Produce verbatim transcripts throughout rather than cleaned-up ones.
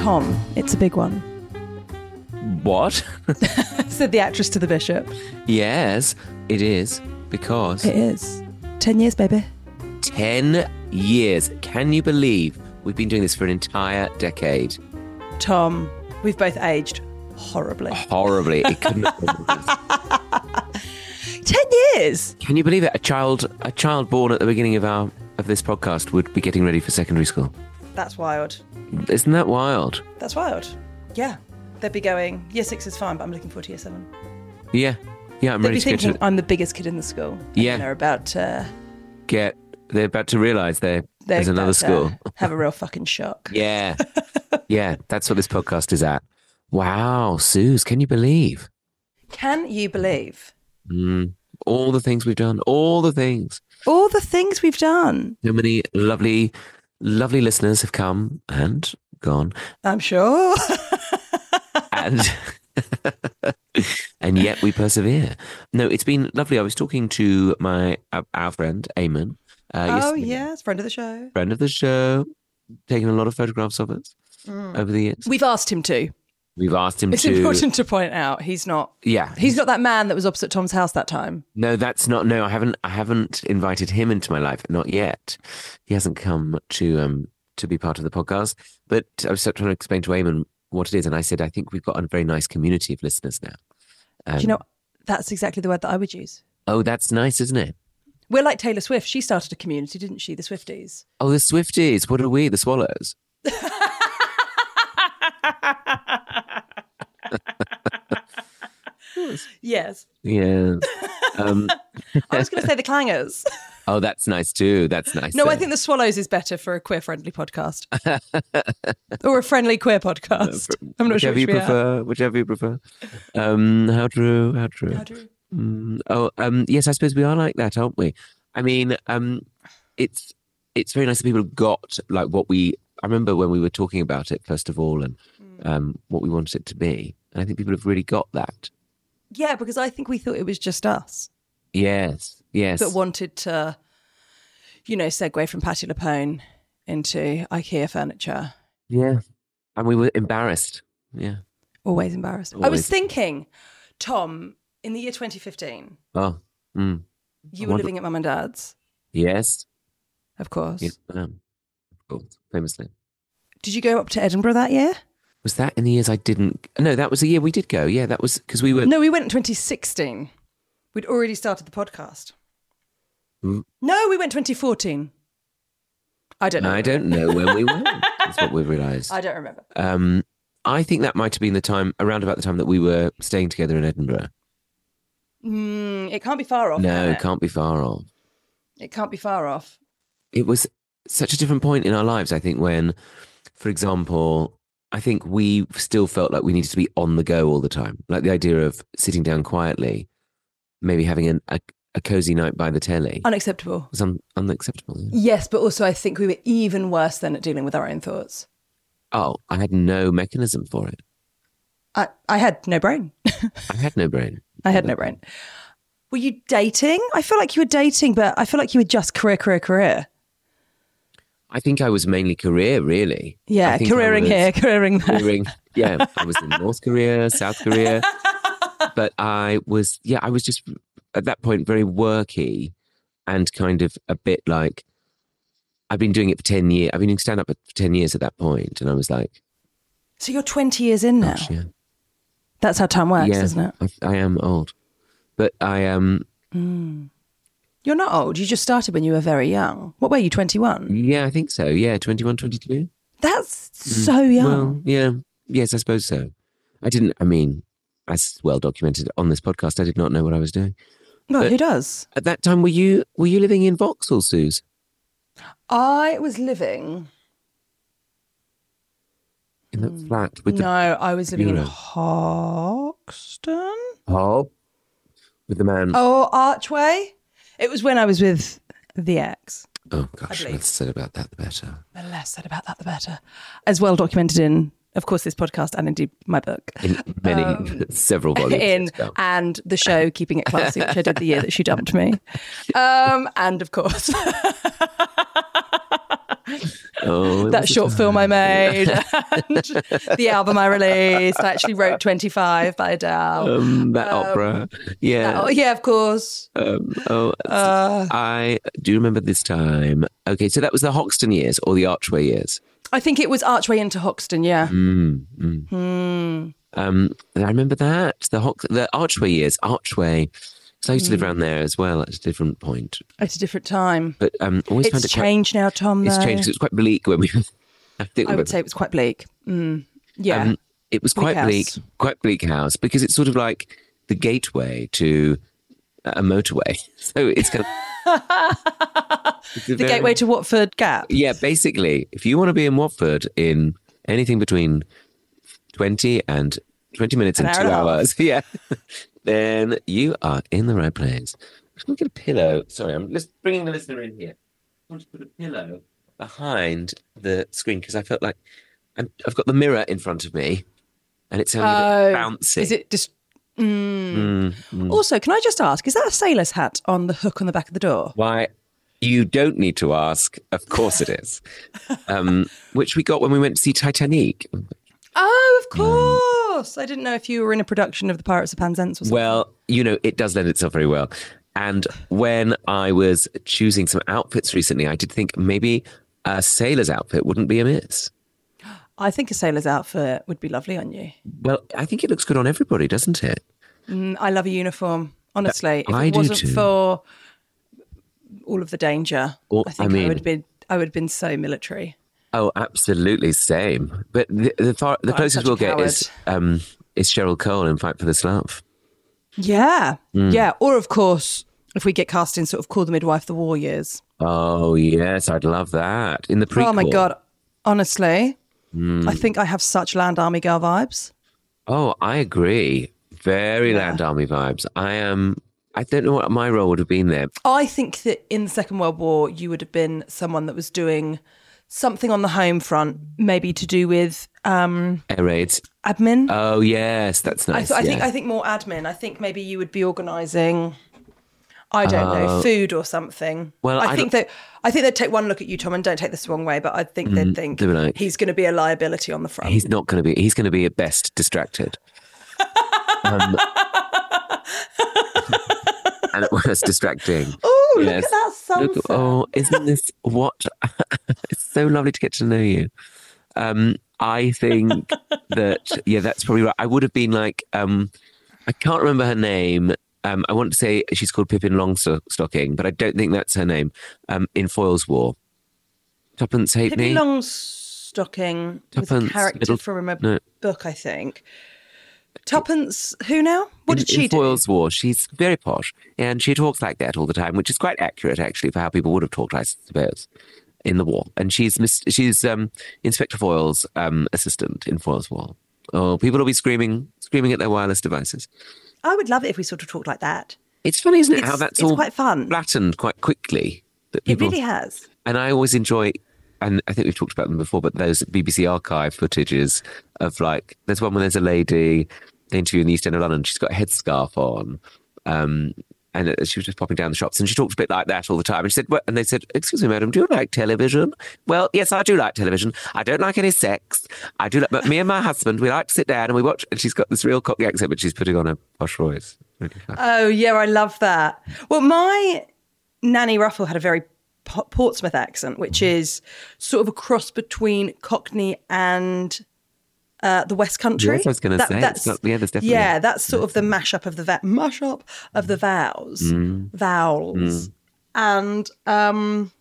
Tom, it's a big one. What? Said the actress to the bishop. Yes, it is. Because... It is. Ten years, baby. Ten years. Can you believe we've been doing this for an entire decade? Tom, we've both aged horribly. Horribly. It couldn't have been worse. Ten years? Can you believe it? A child, a child born at the beginning of our of this podcast would be getting ready for secondary school. That's wild. Isn't that wild? That's wild. Yeah. They'd be going, year six is fine, but I'm looking forward to year seven. Yeah. Yeah, I'm They'd ready be to get thinking, to... I'm the biggest kid in the school. And Yeah. They're about to... Get... They're about to realise there, They're there's another about school. to have a real fucking shock. Yeah. Yeah, that's what this podcast is at. Wow, Suze, can you believe? Can you believe? Mm, all the things we've done, all the things. All the things we've done. So many lovely, lovely listeners have come and gone. I'm sure. And and yet we persevere. No, it's been lovely. I was talking to my uh, our friend, Eamon. Uh, oh, yesterday. yes, friend of the show. Friend of the show, taking a lot of photographs of us Mm. over the years. We've asked him to. We've asked him It's to... important to point out he's not... Yeah. He's not that man that was opposite Tom's house that time. No, that's not... No, I haven't I haven't invited him into my life. Not yet. He hasn't come to um to be part of the podcast. But I was trying to explain to Eamon what it is. And I said, I think we've got a very nice community of listeners now. Um, Do you know, that's exactly the word that I would use. Oh, that's nice, isn't it? We're like Taylor Swift. She started a community, didn't she? The Swifties. Oh, the Swifties. What are we? The Swallows? Yes. Yeah. Um, I was going to say the Clangers. oh, that's nice too. That's nice. No, I think the Swallows is better for a queer-friendly podcast. Or a friendly queer podcast. I'm not sure whichever you which we are. prefer. Whichever you prefer. Um, how true? How true? How true? Mm, oh, um, yes, I suppose we are like that, aren't we? I mean, um, it's it's very nice that people have got like what we. I remember when we were talking about it first of all, and um, what we wanted it to be. And I think people have really got that. Yeah, because I think we thought it was just us Yes, yes. that wanted to, you know, segue from Patti LuPone into IKEA furniture. Yeah, and we were embarrassed. Yeah. Always embarrassed. I was Always. thinking, Tom, in the year twenty fifteen, Oh. Mm. you I were wonder- living at Mum and Dad's, Yes. of course. Yes. Um, of course, famously. Did you go up to Edinburgh that year? Was that in the years I didn't? No, that was the year we did go. Yeah, that was because we were. No, we went in twenty sixteen. We'd already started the podcast. Mm. No, we went twenty fourteen. I don't know. I don't know when we went. That's what we've realised. I don't remember. Um, I think that might have been the time, around about the time that we were staying together in Edinburgh. Mm, it can't be far off. No, can it it? can't be far off. It can't be far off. It was such a different point in our lives, I think, when, for example, I think we still felt like we needed to be on the go all the time. Like the idea of sitting down quietly, maybe having an, a, a cozy night by the telly Unacceptable. was un, unacceptable. Yeah. Yes, but also I think we were even worse than at dealing with our own thoughts. Oh, I had no mechanism for it. I, I had no brain. I had no brain. I had no brain. Were you dating? I feel like you were dating, but I feel like you were just career, career, career. I think I was mainly career, really. Yeah, I think I careering was here, careering there. careering- yeah, I was in North Korea, South Korea. But I was, yeah, I was just at that point very worky and kind of a bit like, I've been doing it for ten years. I've been doing stand-up for ten years at that point. And I was like, So you're twenty years in now. gosh, yeah. That's how time works, yeah, isn't it? I, I am old. But I am, You're not old. You just started when you were very young. What were you, twenty-one? yeah, I think so. Yeah, twenty-one, twenty-two. That's so young. Well, yeah, yes, I suppose so. I didn't, I mean, as well documented on this podcast, I did not know what I was doing. well, but- who does? At that time, were you were you living in Vauxhall, Suze? I was living... In that flat with no, I was living in bureau. Hoxton. the oh, with the man. Oh, Archway. It was when I was with the ex. Oh gosh, believe. less said about that, the better. The less said about that, the better. As well documented in, of course, this podcast and indeed my book. In many, several volumes. In to come. and the show Keeping It Classy, which I did the year that she dumped me. Um, and of course. Oh, that short film I made, and the album I released. I actually wrote twenty-five by Adele. Um, that um, opera. Yeah. Oh, yeah, of course. Um, oh, uh, I do remember this time. Okay, so that was the Hoxton years or the Archway years? I think it was Archway into Hoxton, yeah. Mm, mm. Mm. Um, I remember that. The, Ho- the Archway years. Archway. So I used to live around there as well at a different point. At a different time. But um, always it's found it changed quite, now, Tom, It's though. changed. It was quite bleak when we... I, think I we would were, say it was quite bleak. Mm. Yeah. Um, it was bleak quite bleak, house. quite bleak house, because it's sort of like the gateway to a motorway. So it's kind of... it's the very, gateway to Watford Gap. Yeah, basically. If you want to be in Watford in anything between twenty and twenty minutes An and hour two and a half. hours, yeah, then you are in the right place. I'm going to get a pillow. Sorry, I'm just bringing the listener in here. I want to put a pillow behind the screen because I felt like I'm, I've got the mirror in front of me and it's sounding a bit bouncy. Is it just... Mm. Mm, mm. Also, can I just ask, is that a sailor's hat on the hook on the back of the door? Why? You don't need to ask. Of course it is. um, which we got when we went to see Titanic. Oh, of course. Um, I didn't know if you were in a production of The Pirates of Penzance or something. Well, you know, it does lend itself very well. And when I was choosing some outfits recently, I did think maybe a sailor's outfit wouldn't be amiss. I think a sailor's outfit would be lovely on you. Well, I think it looks good on everybody, doesn't it? Mm, I love a uniform, honestly. If I it do wasn't too. for all of the danger, Well, I think I I, mean- would have been I would have been so military. Oh, absolutely, same. But the the, far, the I'm closest such a we'll get coward. is um, is Cheryl Cole in Fight for This Love. Yeah. Mm. Yeah. Or, of course, if we get cast in sort of Call the Midwife, The War Years. Oh, yes, I'd love that. In the prequel. Oh, my God. Honestly, Mm. I think I have such Land Army Girl vibes. Oh, I agree. Very Yeah. Land Army vibes. I am. I don't know what my role would have been there. I think that in the Second World War, you would have been someone that was doing something on the home front, maybe to do with um, Air raids. admin. Oh, yes, that's I, nice. th- I yeah. think I think more admin. I think maybe you would be organising, I don't know, Oh. food or something. Well, I, I think that I think they'd take one look at you, Tom, and don't take this the wrong way, but I think they'd think they'd be like, he's going to be a liability on the front. He's not going to be. He's going to be at best distracted. um, and at worst distracting. Oh, look Yes. at that sunset. Look, oh, isn't this what? It's so lovely to get to know you. Um, I think that, yeah, that's probably right. I would have been like, um, I can't remember her name. Um, I want to say she's called Pippin Longstocking, but I don't think that's her name. Um, in Foyle's War. Tuppence Halfpenny. Pippi Longstocking was a Tuppence, character middle- from a no. book, I think. Tuppence, who now? What in, did she in do? Foyle's War, she's very posh, and she talks like that all the time, which is quite accurate actually for how people would have talked, I suppose, in the war. And she's Miss, she's um, Inspector Foyle's um, assistant in Foyle's War. Oh, people will be screaming, screaming at their wireless devices. I would love it if we sort of talked like that. It's funny, isn't it, It's- how that's it's all quite fun. flattened quite quickly. That It people, really has. And I always enjoy, and I think we've talked about them before, but those B B C archive footages of like, there's one where there's a lady, they interview in the East End of London, she's got a headscarf on, um, and she was just popping down the shops, and she talked a bit like that all the time. And she said, well, and they said, "Excuse me, madam, do you like television?" Well, yes, I do like television. I don't like any sex. I do like, but me and my husband, we like to sit down and we watch. And she's got this real Cockney accent, but she's putting on a posh voice. Really fun. Oh, yeah, I love that. Well, my Nanny Ruffle had a very P- Portsmouth accent, which is sort of a cross between Cockney and uh, the West Country. Yes, I was going to say. It's That's, not- yeah, there's definitely. yeah, that's sort of the mashup of the va- mashup of the vowels, Mm. vowels, and um,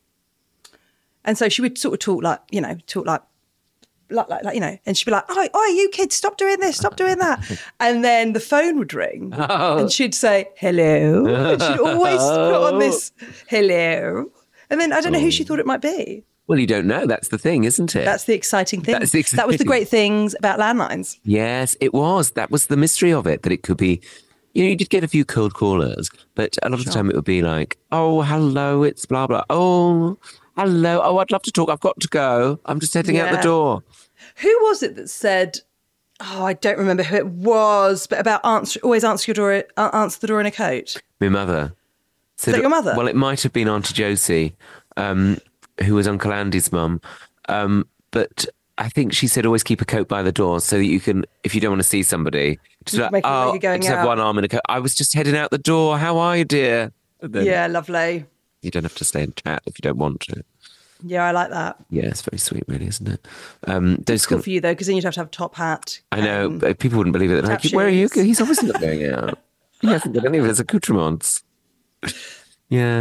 and so she would sort of talk like you know, talk like. Like, like, like, you know, and she'd be like, "Oh, oh, you kids, stop doing this, stop doing that," and then the phone would ring, Oh. and she'd say, "Hello," and she'd always put on this "hello," and then I don't know who she thought it might be. Well, you don't know. That's the thing, isn't it? That's the exciting thing. That's the That was the exciting- great things about landlines. Yes, it was. That was the mystery of it, that it could be, you know, you did get a few cold callers, but a lot of the time it would be like, "Oh, hello, it's blah, blah. Oh, hello. Oh, I'd love to talk. I've got to go. I'm just heading out the Yeah. door." Who was it that said? Oh, I don't remember who it was, but about answer always answer your door, uh, answer the door in a coat. My mother. Said, that your mother? Well, it might have been Auntie Josie, um, who was Uncle Andy's mum. Um, but I think she said always keep a coat by the door so that you can, if you don't want to see somebody, just You like, make it like oh, you're going just have out." one arm in a coat. I was just heading out the door. How are you, dear? And then Yeah, lovely. you don't have to stay and chat if you don't want to. Yeah, I like that. Yeah, it's very sweet, really, isn't it? Um, those It's cool kind- for you though, because then you'd have to have a top hat. I know, and- but people wouldn't believe it. They're tap like, where are you? shoes. He's obviously not going out. He hasn't got any of his accoutrements. Yeah.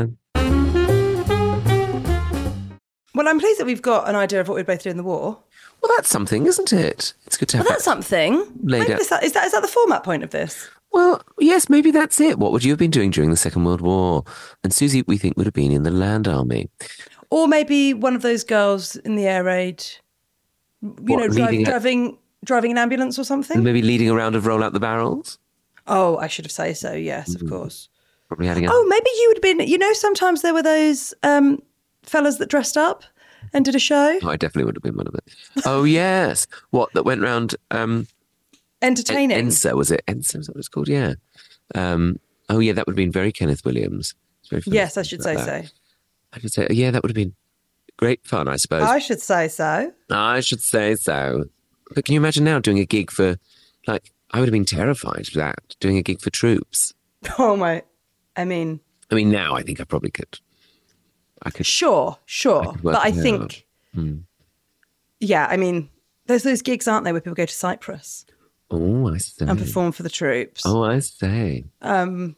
Well, I'm pleased that we've got an idea of what we'd both do in the war. Well, that's something, isn't it? It's good to have Well, that's that. something. Laid Maybe out. is that, is that is that the format point of this? Well, yes, maybe that's it. What would you have been doing during the Second World War? And Susie, we think, would have been in the Land Army. Or maybe one of those girls in the air raid, you What, know, drive, leading a- driving driving an ambulance or something. Maybe leading a round of Roll Out the Barrels? Oh, I should have said so. Yes, of course. Probably having a... Oh, maybe you would have been. You know, sometimes there were those um, fellas that dressed up and did a show, Oh, I definitely would have been one of it. Oh, yes. What, that went round... Um, entertaining. En- Ensa, was it? Ensa, is that what it's called? Yeah. Um, oh, yeah, that would have been very Kenneth Williams. It's very funny Yes, I to should think say about that. so. I should say, yeah, that would have been great fun, I suppose. I should say so. I should say so. But can you imagine now doing a gig for, like, I would have been terrified of that, doing a gig for troops. Oh my! I mean, I mean, now I think I probably could. I could. sure, sure, could work but I it out. think, Hmm. yeah, I mean, there's those gigs, aren't there, where people go to Cyprus Oh, I say. and perform for the troops. Oh, I say. Um,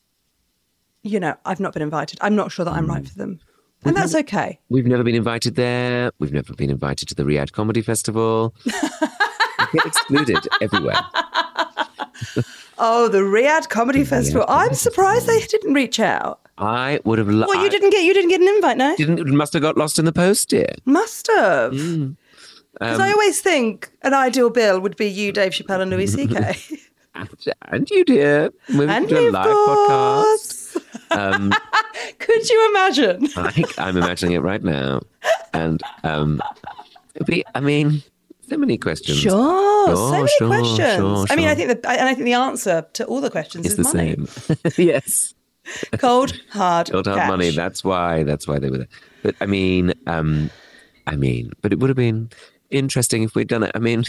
you know, I've not been invited. I'm not sure that I'm Hmm. right for them, and that's okay. We've never been invited there. We've never been invited to the Riyadh Comedy Festival. We get excluded everywhere. Oh, the Riyadh Comedy Festival. Comedy I'm surprised they didn't reach out. I would have. Lo- Well, you I didn't get you didn't get an invite, no? Didn't must have got lost in the post, dear. Must have. Mm. Because Um, I always think an ideal bill would be you, Dave Chappelle, and Louis C K. And, and you, dear. We've And done me, a of live podcast. course. Um, Could you imagine? I think I'm imagining it right now. And um, it'd be, I mean, so many questions. Sure, so Sure, many sure, questions. sure, I mean, I sure. think the and I think the answer to all the questions It's is the money. same. Yes. Cold, hard, Don't have cash. money. That's why. That's why they were there. But I mean, um, I mean, but it would have been interesting if we'd done it. I mean,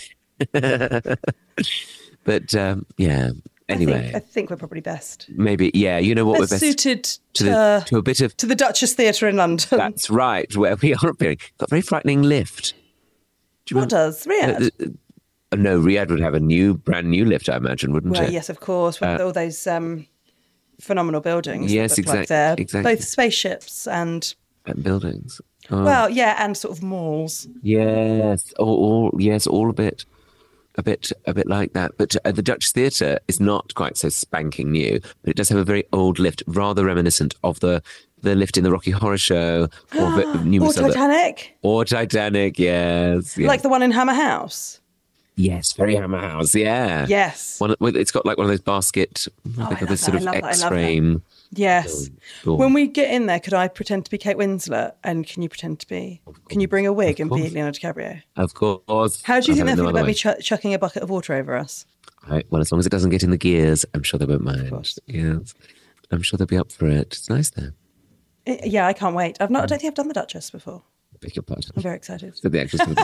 but um, yeah. Anyway, I think, I think we're probably best. maybe yeah. You know what? Best we're best suited to, to the to a bit of. to the Duchess Theatre in London. That's right. Where we are appearing. Got a very frightening lift. Do you What remember- does Riyadh? Uh, uh, no, Riyadh would have a new, brand new lift, I imagine, wouldn't Well, it? yes, of course, with all those um, phenomenal buildings. that Yes, look like exact- they're exactly. both spaceships and, And buildings. Oh, well, yeah, and sort of malls. yes, all, all yes, all a bit, a bit, a bit like that. But uh, the Dutch Theatre is not quite so spanking new, but it does have a very old lift, rather reminiscent of the the lift in the Rocky Horror Show or vi- Or numerous other, Titanic, or Titanic. Yes, yes, like the one in Hammer House. yes, very Hammer House. Yeah, Yes, One, with- it's got like one of those basket, I like love a sort that, of I love that, I love that. X-frame. yes. door. When we get in there, could I pretend to be Kate Winslet? And can you pretend to be? Can you bring a wig and be course. Leonardo DiCaprio? Of course. How do you I think have they'll no feel other about me way. ch- chucking a bucket of water over us? Right, well, as long as it doesn't get in the gears, I'm sure they won't mind. course. Yes. I'm sure they'll be up for it. It's nice there. I- yeah, I can't wait. I've not. I don't think I've done the Duchess before. Beg your pardon. I'm very excited. So the actress would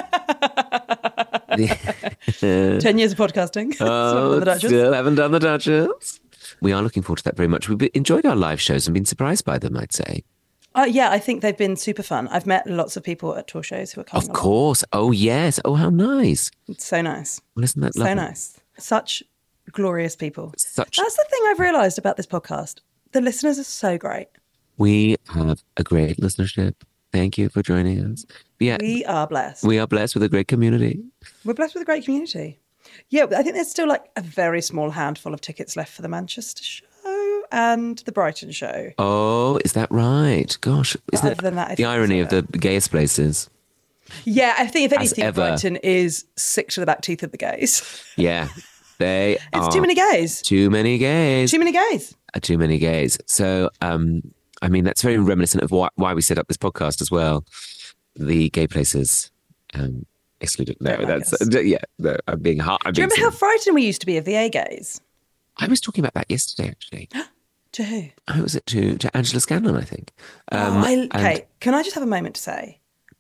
Ten years of podcasting. Still not Oh, the Duchess. still haven't done the Duchess. We are looking forward to that very much. We've enjoyed our live shows and been surprised by them, I'd say. Uh, yeah, I think they've been super fun. I've met lots of people at tour shows who are coming. Of along. course. Oh, yes. Oh, how nice. It's so nice. Well, isn't that So lovely? nice. Such glorious people. Such. That's the thing I've realised about this podcast. The listeners are so great. We have a great listenership. Thank you for joining us. Yeah, We are blessed. we are blessed with a great community. We're blessed with a great community. Yeah, I think there's still like a very small handful of tickets left for the Manchester show and the Brighton show. Oh, is that right? Gosh, isn't Other it than that, I the think irony of so. the gayest places? Yeah, I think if As anything, ever. Brighton is sick to the back teeth of the gays. Yeah, they It's are too many gays. too many gays. Too many gays. Uh, too many gays. So, um, I mean, that's very reminiscent of why, why we set up this podcast as well. The gay places um, excluded. No, Don't like that's us. uh, yeah. No, I'm being hard. I'm Do you being remember how silly. frightened we used to be of the A gays? I was talking about that yesterday. Actually, To who? I was it to to Angela Scanlon, I think. oh, I, and- okay, can I just have a moment to say,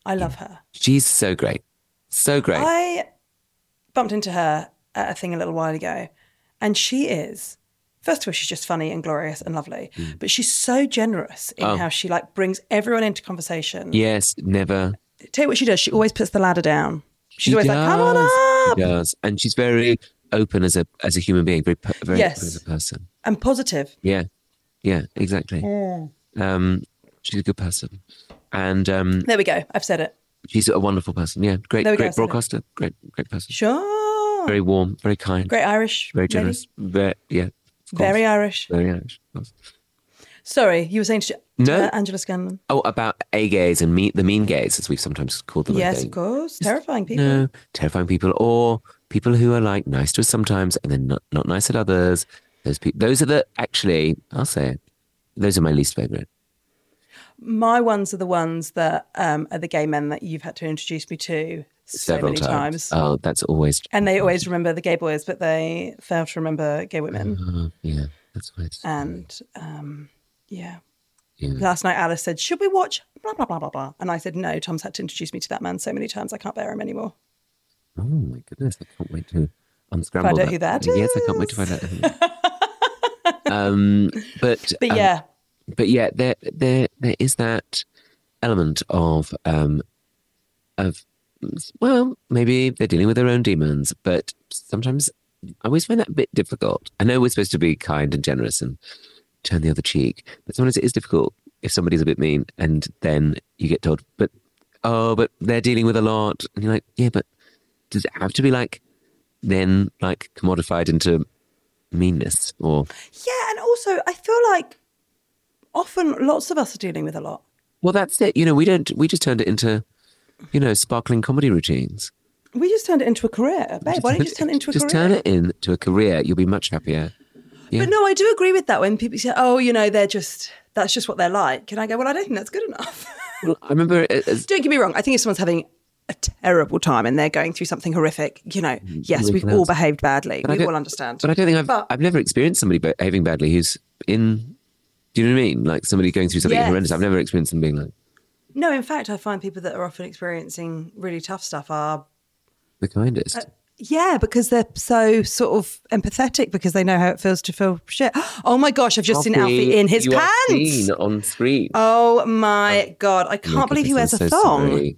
I love her. She's so great. So great. I bumped into her at a thing a little while ago, and she is, first of all, she's just funny and glorious and lovely, mm. but she's so generous in oh. how she like brings everyone into conversation. Yes, never. Tell you what she does. She always puts the ladder down. She's she always does. like, come on up. She does. And she's very open as a as a human being, very, very yes. open as a person. And positive. Yeah. Yeah, exactly. Mm. Um, she's a good person. And um, there we go. I've said it. She's a wonderful person. Yeah, great, great go, broadcaster. Great, great person. Sure. Very warm, very kind. Great Irish. Very generous. Very, yeah. Very Irish. Very Irish. Of course. Sorry, you were saying to, to no. uh, Angela Scanlon. Oh, about A-gays and me, the mean gays, as we've sometimes called them. Yes, of course. Terrifying people. No, terrifying people. Or people who are like nice to us sometimes and then not, not nice at others. Those people, those are the, actually, I'll say it, those are my least favourite. My ones are the ones that um, are the gay men that you've had to introduce me to so Several many times. times. Oh, that's always... And they always remember the gay boys, but they fail to remember gay women. Uh, yeah, that's always... And, um, yeah. yeah. Last night Alice said, should we watch blah, blah, blah, blah, blah? And I said, no, Tom's had to introduce me to that man so many times I can't bear him anymore. Oh, my goodness. I can't wait to unscramble find that. out who that is. Yes, I can't wait to find out. um, but... But um, yeah. But yeah, there, there, there is that element of, um, of, well, maybe they're dealing with their own demons, but sometimes I always find that a bit difficult. I know we're supposed to be kind and generous and turn the other cheek, but sometimes it is difficult if somebody's a bit mean and then you get told, but, oh, but they're dealing with a lot. And you're like, yeah, but does it have to be like, then like commodified into meanness or? Yeah, and also I feel like often lots of us are dealing with a lot. Well, that's it. You know, we don't, we just turned it into, you know, sparkling comedy routines. We just turned it into a career. Babe, why don't you just turn it into a just career? Just turn it into a career. You'll be much happier. Yeah. But no, I do agree with that when people say, oh, you know, they're just, that's just what they're like. And I go, well, I don't think that's good enough. Well, I remember... As, don't get me wrong. I think if someone's having a terrible time and they're going through something horrific, you know, yes, we've all behaved badly. We all understand. But I don't think I've, but, I've never experienced somebody behaving badly who's in... Do you know what I mean? Like somebody going through something yes. horrendous. I've never experienced them being like... No, in fact, I find people that are often experiencing really tough stuff are... The kindest. Uh, yeah, because they're so sort of empathetic because they know how it feels to feel shit. Oh my gosh, I've just Alfie, seen Alfie in his you pants. Are seen on screen. Oh my oh, God, I can't believe he wears a so thong.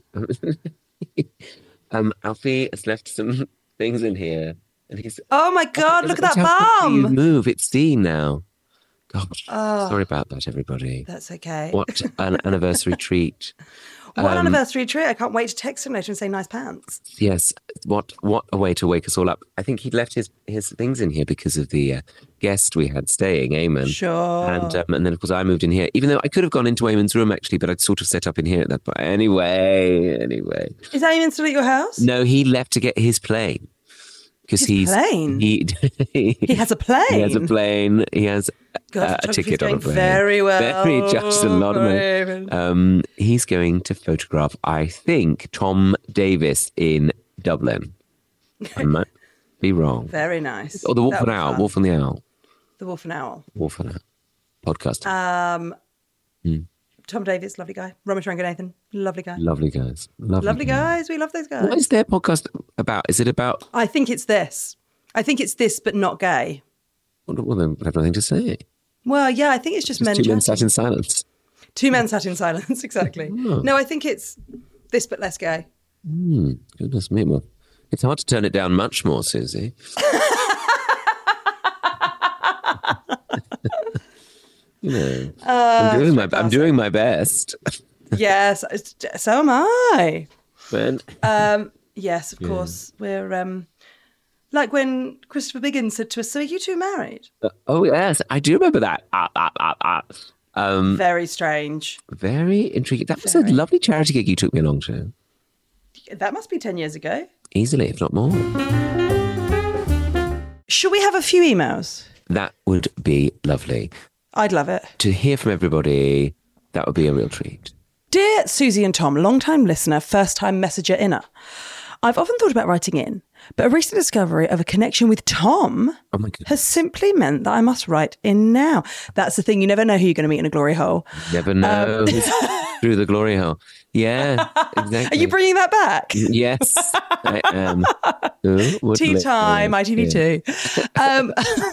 um, Alfie has left some things in here. And he's, oh my God, look at that bum. You move, it's seen now. Gosh, oh, sorry about that, everybody. That's okay. What an anniversary treat. What um, anniversary treat. I can't wait to text him later and say nice pants. Yes, what what a way to wake us all up. I think he'd left his, his things in here because of the uh, guest we had staying, Eamon. Sure. And um, and then, of course, I moved in here, even though I could have gone into Eamon's room, actually, but I'd sort of set up in here at that point. Anyway, anyway. Is Eamon still at your house? No, he left to get his plane. Because he's plane? He, he has a plane? He has a plane. He has God, uh, a ticket on a plane. Very well. Very just a lot of money. Um, he's going to photograph, I think, Tom Davis in Dublin. I might be wrong. Very nice. Or the Wolf and Owl. Wolf and the Owl. The Wolf and Owl. Wolf and Owl. Podcast. Um, hmm. Tom Davis, lovely guy. Ramesh Ranganathan, lovely guy. Lovely guys. Lovely, lovely guys. guys. We love those guys. What is their podcast about? Is it about... I think it's this. I think it's this, but not gay. Well, then I have nothing to say. Well, yeah, I think it's just, just men two chatting. men sat in silence. Two men sat in silence, exactly. Oh. No, I think it's this, but less gay. Mm, goodness me. Well, it's hard to turn it down much more, Susie. You know, uh, I'm doing my I'm doing my best. Yes, so am I. When? Um, yes, of yeah. course. We're um, like when Christopher Biggins said to us, "So are you two married?" Uh, oh yes, I do remember that. Ah, ah, ah, ah. Um, very strange. Very intriguing. That very. was a lovely charity gig you took me along to. That must be ten years ago. Easily, if not more. Should we have a few emails? That would be lovely. I'd love it. To hear from everybody, that would be a real treat. Dear Susie and Tom, long-time listener, first-time messenger inner. I've often thought about writing in, but a recent discovery of a connection with Tom oh my goodness. has simply meant that I must write in now. That's the thing. You never know who you're going to meet in a glory hole. Never know. Um, through the glory hole. Yeah, exactly. Are you bringing that back? Yes, I am. Ooh, Tea time, I T V two. Um,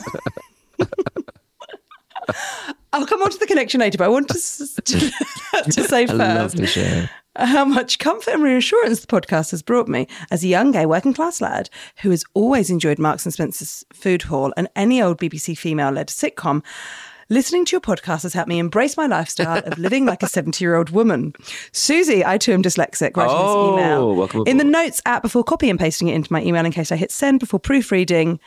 I'll come on to the connection later, but I want to, to, to say I love first to share. how much comfort and reassurance the podcast has brought me as a young gay working class lad who has always enjoyed Marks and Spencer's Food Hall and any old B B C female-led sitcom. Listening to your podcast has helped me embrace my lifestyle of living like a seventy-year-old woman. Susie, I too am dyslexic, writing Oh, this email. welcome In the aboard. notes app before copy and pasting it into my email in case I hit send before proofreading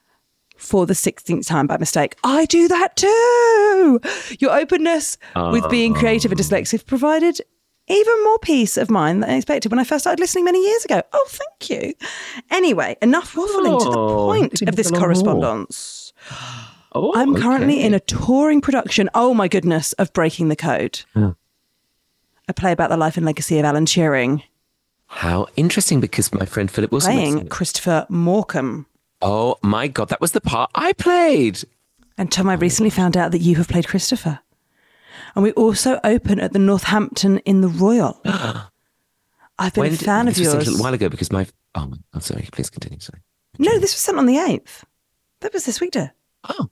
for the sixteenth time by mistake. I do that too. Your openness with being creative and dyslexic provided even more peace of mind than I expected when I first started listening many years ago. Oh, thank you. Anyway, enough waffling. To the Oh, point you of this can tell us more. correspondence. Oh, I'm currently okay. in a touring production, oh my goodness, of Breaking the Code. Yeah. A play about the life and legacy of Alan Turing, How interesting, because my friend Philip Wilson. playing was in it. Christopher Morcom. Oh my God, that was the part I played. And Tom, I recently found out that you have played Christopher. And we also open at the Northampton in the Royal. I've been When a did- fan of this was sent a yours. little while ago because my. Oh, I'm sorry. Please continue. Sorry. No, this was sent on the eighth. That was this week, dear. Oh.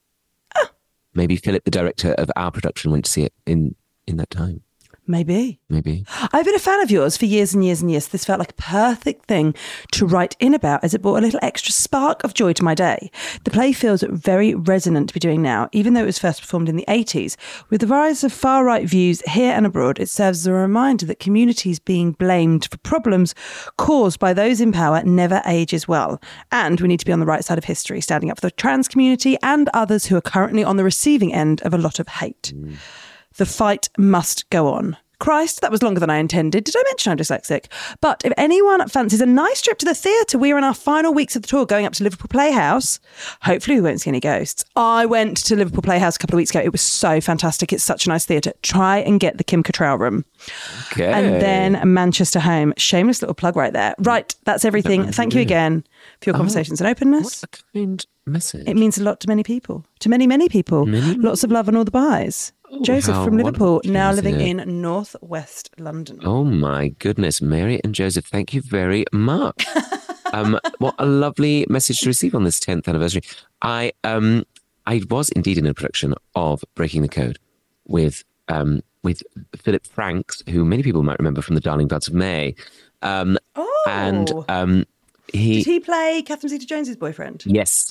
Maybe Philip, the director of our production, went to see it in in that time. Maybe. Maybe. I've been a fan of yours for years and years and years. This felt like a perfect thing to write in about as it brought a little extra spark of joy to my day. The play feels very resonant to be doing now, even though it was first performed in the eighties. With the rise of far-right views here and abroad, it serves as a reminder that communities being blamed for problems caused by those in power never ages well. And we need to be on the right side of history, standing up for the trans community and others who are currently on the receiving end of a lot of hate. Mm. The fight must go on. Christ, that was longer than I intended. Did I mention I'm dyslexic? But if anyone fancies a nice trip to the theatre, we are in our final weeks of the tour going up to Liverpool Playhouse. Hopefully we won't see any ghosts. I went to Liverpool Playhouse a couple of weeks ago. It was so fantastic. It's such a nice theatre. Try and get the Kim Cattrall room. Okay. And then Manchester Home. Shameless little plug right there. Right, that's everything. Thank you again for your conversations and openness. What a kind message. It means a lot to many people. To many, many people. Many? Lots of love and all the buys. Oh, Joseph how from Liverpool, wonderful now is living it? in northwest London. Oh my goodness, Mary and Joseph, thank you very much. um, what a lovely message to receive on this tenth anniversary. I um, I was indeed in a production of Breaking the Code with um, with Philip Franks, who many people might remember from The Darling Buds of May. Um, Oh. and um, he, Did he play Catherine Zeta-Jones's boyfriend? yes,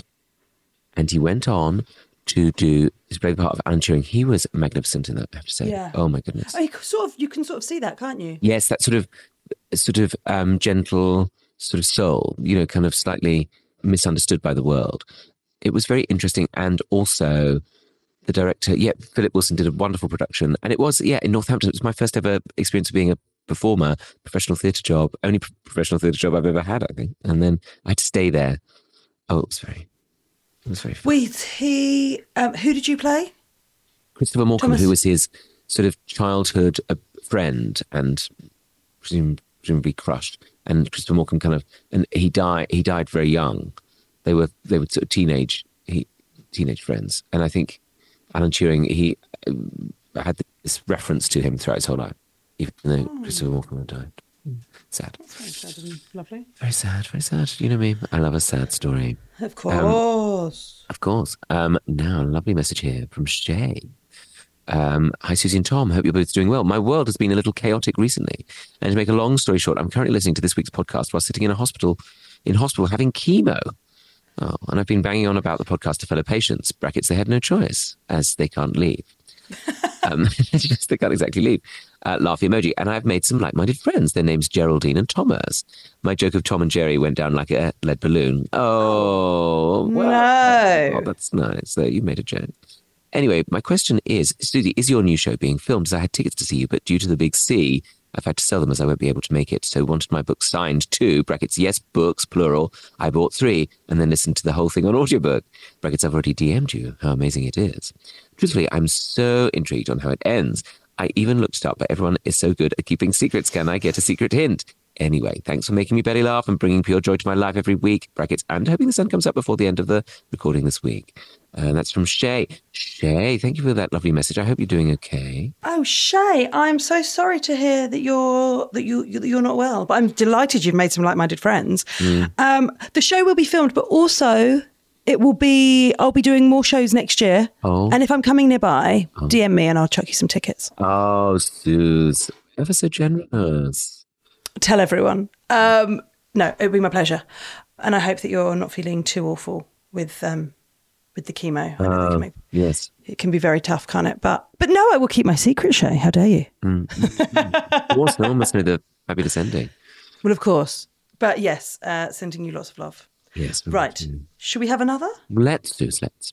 and he went on to do his brave part of Alan Turing. He was magnificent in that, I have to say. Yeah. Oh my goodness. Oh, you can sort of, you can sort of see that, can't you? Yes, that sort of, sort of um, gentle sort of soul, you know, kind of slightly misunderstood by the world. It was very interesting. And also the director, yeah, Philip Wilson did a wonderful production. And it was, yeah, in Northampton. It was my first ever experience of being a performer, professional theatre job, only pro- professional theatre job I've ever had, I think. And then I had to stay there. Oh, it was very, it was very fun. Wait, he, um, who did you play? Christopher Morcom, Thomas- who was his sort of childhood uh, friend and presum- presumably crushed. And Christopher Morcom kind of, and he died. He died very young. They were they were sort of teenage he, teenage friends. And I think Alan Turing, he uh, had this reference to him throughout his whole life, even though Oh. Christopher Morcom had died. Sad. Lovely. Very sad. Very sad. You know me. I love a sad story. Of course. Of course. Um, now, a lovely message here from Shay. Um, Hi, Susie and Tom. Hope you're both doing well. My world has been a little chaotic recently. And to make a long story short, I'm currently listening to this week's podcast while sitting in a hospital, in hospital having chemo. Oh, and I've been banging on about the podcast to fellow patients. Brackets, they had no choice, as they can't leave. um, just, they can't exactly leave. Uh, laugh emoji. And I've made some like-minded friends. Their names Geraldine and Thomas. My joke of Tom and Jerry went down like a lead balloon. Oh, well, No. oh, that's nice. So you made a joke. Anyway, my question is, Susie, is your new show being filmed? As I had tickets to see you, but due to the big C, I've had to sell them as I won't be able to make it. So wanted my book signed too, brackets, yes, books, plural. I bought three and then listened to the whole thing on audiobook. Brackets, I've already D M'd you. How amazing it is. Truthfully, I'm so intrigued on how it ends. I even looked it up, but everyone is so good at keeping secrets. Can I get a secret hint? Anyway, thanks for making me belly laugh and bringing pure joy to my life every week. Brackets, and hoping the sun comes up before the end of the recording this week. And that's from Shay. Shay, thank you for that lovely message. I hope you're doing okay. Oh, Shay, I'm so sorry to hear that you're that you that you're not well, but I'm delighted you've made some like-minded friends. Mm. Um, the show will be filmed, but also it will be. I'll be doing more shows next year. Oh. And if I'm coming nearby, oh. D M me and I'll chuck you some tickets. Oh, Suze, ever so generous. Tell everyone. Um, no, it'll be my pleasure, and I hope that you're not feeling too awful with. Um, With the chemo. I know uh, can make, yes. It can be very tough, can't it? But but no, I will keep my secret, Shay. How dare you? Mm. Of course, no one must know the fabulous ending. Well, of course. But yes, uh, sending you lots of love. Yes. Right. Do. Should we have another? Let's do, let's.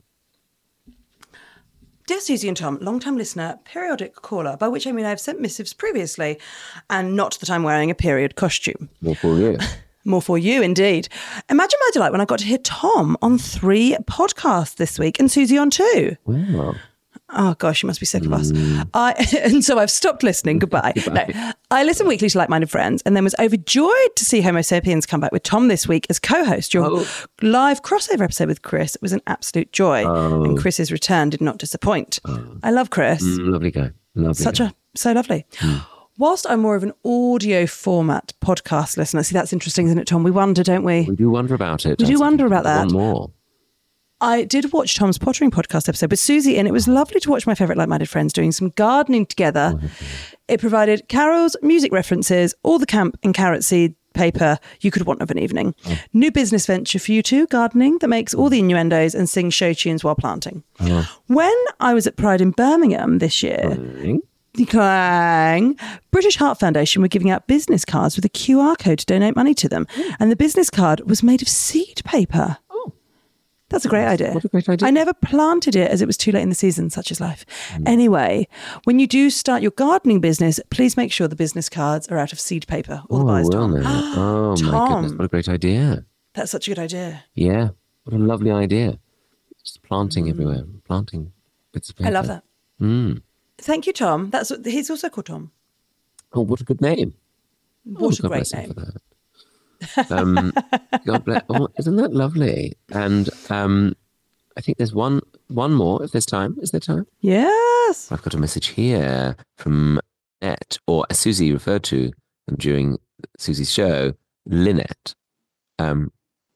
Dear Susie and Tom, long-time listener, periodic caller, by which I mean I have sent missives previously, and not that I'm wearing a period costume. More for you. More for you, indeed. Imagine my delight when I got to hear Tom on three podcasts this week and Susie on two. Wow. Oh, gosh, you must be sick of us. Mm. I, and so I've stopped listening. Goodbye. Goodbye. No, I listen weekly to Like-Minded Friends and then was overjoyed to see Homo Sapiens come back with Tom this week as co-host. Your oh. live crossover episode with Chris was an absolute joy. Oh. And Chris's return did not disappoint. Oh. I love Chris. Mm, lovely guy. Lovely Such guy. a, so lovely. Mm. Whilst I'm more of an audio format podcast listener, see, that's interesting, isn't it, Tom? We wonder, don't we? We do wonder about it. We do wonder about that. Want more. I did watch Tom's pottering podcast episode with Susie, and it was lovely to watch my favourite like-minded friends doing some gardening together. Oh, it provided carols, music references, all the camp and carrot seed paper you could want of an evening. Oh. New business venture for you two, gardening, that makes all the innuendos and sings show tunes while planting. Oh. When I was at Pride in Birmingham this year... Oh. Clang. British Heart Foundation were giving out business cards with a Q R code to donate money to them. Mm. And the business card was made of seed paper. Oh. That's a great idea. What a great idea. I never planted it as it was too late in the season, such is life. Mm. Anyway, when you do start your gardening business, please make sure the business cards are out of seed paper. All oh, the buys, well, Tom. No. Oh, Tom. my goodness. What a great idea. That's such a good idea. Yeah. What a lovely idea. Just planting mm. everywhere. Planting bits of paper. I love that. Mm. Thank you, Tom. That's he's also called Tom. Oh, what a good name! What oh, a great name! For that. Um, God bless. Oh, isn't that lovely? And um, I think there's one one more. If there's time, is there time? Yes. I've got a message here from Lynette, or as Susie referred to them during Susie's show, Lynette. Um.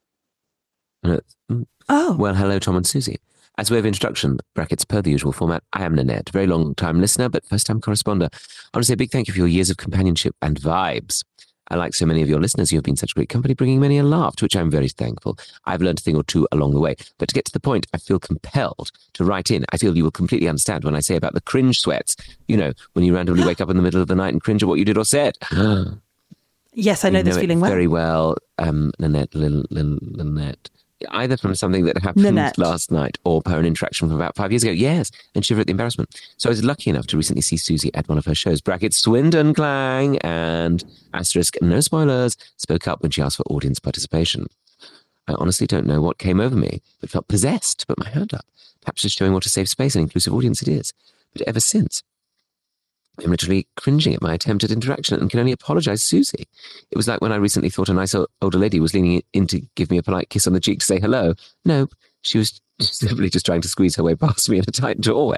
Oh. Well, hello, Tom and Susie. As a way of introduction, brackets per the usual format, I am Nanette, very long-time listener, but first-time corresponder. I want to say a big thank you for your years of companionship and vibes. I like so many of your listeners, you have been such great company, bringing many a laugh, to which I'm very thankful. I've learned a thing or two along the way, but to get to the point, I feel compelled to write in. I feel you will completely understand when I say about the cringe sweats. You know, when you randomly wake up in the middle of the night and cringe at what you did or said. Yes, I know, you this know feeling well. Very well, um, Nanette, Lin, Lin, Lynette. Either from something that happened Nanette. last night or per an interaction from about five years ago. Yes, and shiver at the embarrassment. So I was lucky enough to recently see Susie at one of her shows, brackets Swindon Clang, and asterisk, no spoilers, spoke up when she asked for audience participation. I honestly don't know what came over me, but felt possessed to put my hand up, perhaps just showing what a safe space and inclusive audience it is. But ever since, I'm literally cringing at my attempt at interaction and can only apologise to Susie. It was like when I recently thought a nice older lady was leaning in to give me a polite kiss on the cheek to say hello. Nope, she was simply just trying to squeeze her way past me in a tight doorway.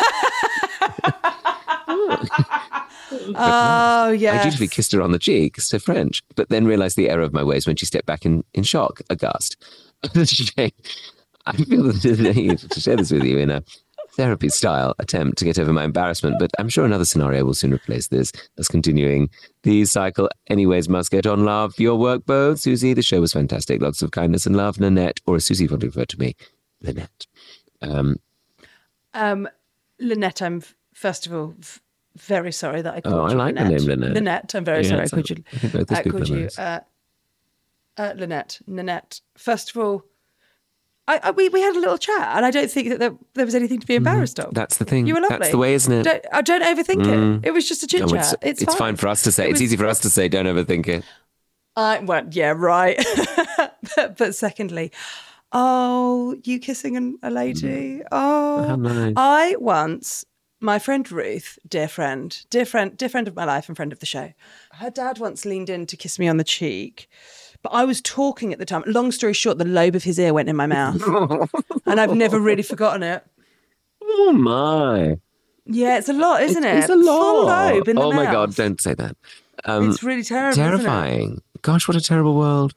Oh, yes. I dutifully kissed her on the cheek, so French, but then realised the error of my ways when she stepped back in, in shock, aghast. I feel the need to share this with you in a therapy-style attempt to get over my embarrassment, but I'm sure another scenario will soon replace this. Thus continuing the cycle. Anyways, must get on. Love your work, both. Susie, the show was fantastic. Lots of kindness and love. Nanette, or as Susie fondly referred to me, Lynette. Um, um, Lynette, I'm first of all v- very sorry that I called oh, you I like Lynette. the name Lynette. Lynette, I'm very yeah, sorry I called you. I think both those uh, people called are you nice. uh, uh, Lynette. Nanette. First of all, I, I, we, we had a little chat, and I don't think that there, there was anything to be embarrassed mm, of. That's the thing. You were lovely. That's the way, isn't it? Don't, I don't overthink mm. it. It was just a chit chat. No, it's it's, it's fine. fine for us to say. It it's was, easy for us to say, don't overthink it. I well, yeah, right. but, but secondly, oh, you kissing an, a lady? Mm. Oh, how nice. I once, my friend Ruth, dear friend, dear friend, dear friend of my life and friend of the show, her dad once leaned in to kiss me on the cheek But I was talking at the time. Long story short, the lobe of his ear went in my mouth. And I've never really forgotten it. Oh, my. Yeah, it's a lot, isn't it? It's a lot. Full lobe in the oh, mouth. my God, don't say that. Um, it's really terrible, terrifying. Isn't it? Gosh, what a terrible world.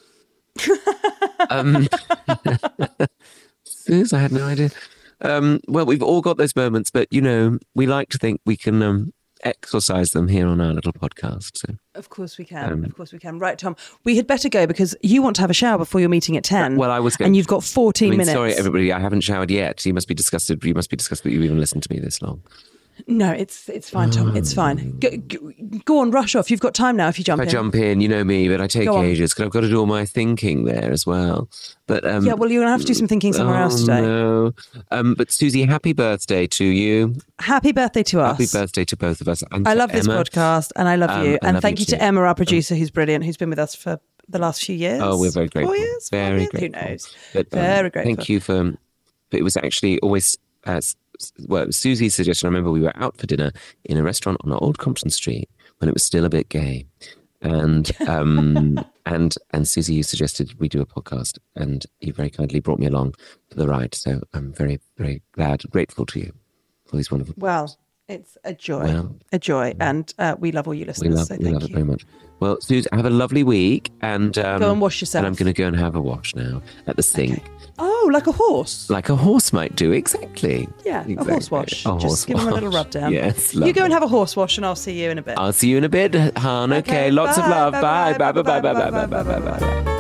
um, Suze, I had no idea. Um, well, we've all got those moments, but, you know, we like to think we can um, exorcise them here on our little podcast. So. Of course we can. Um, of course we can. Right, Tom, we had better go because you want to have a shower before your meeting at ten. Well, I was going And you've got fourteen I mean, minutes. sorry, everybody, I haven't showered yet. You must be disgusted. You must be disgusted that you even listened to me this long. No, it's it's fine, Tom. It's fine. Go, go, go on, rush off. You've got time now if you jump If I in. jump in, you know me, but I take Go on. ages because I've got to do all my thinking there as well. But um, Yeah, well, you're going to have to do some thinking somewhere oh, else today. No. Um, but Susie, happy birthday to you. Happy birthday to us. Happy birthday to both of us. And I to love this Emma. podcast and I love Um, you. I And love thank you you to too. Emma, our producer, who's brilliant, who's been with us for the last few years. Oh, we're very grateful. Four years? Five Very years? grateful. Who knows? But, um, Very grateful. Thank you for. But it was actually always. Uh, well, Susie's suggestion. I remember we were out for dinner in a restaurant on Old Compton Street when it was still a bit gay, and um, and and Susie, you suggested we do a podcast, and you very kindly brought me along for the ride. So I'm very, very glad, grateful to you for these wonderful. Well, it's a joy, Well, a joy, and uh, we love all you we listeners. love, so we thank love you. it very much. Well, Suze, have a lovely week, and um, Go and wash yourself. And I'm going to go and have a wash now at the sink. Okay. Oh, like a horse. Like a horse might do, exactly. Yeah, exactly. a horse wash. A Just horse give him a little wash. rub down. Yes, You lovely. go and have a horse wash, and I'll see you in a bit. I'll see you in a bit, hon. Okay, Okay, lots of bye, love. bye, Bye, bye, bye, bye, bye, bye, bye, bye, bye, bye, bye, bye, bye, bye.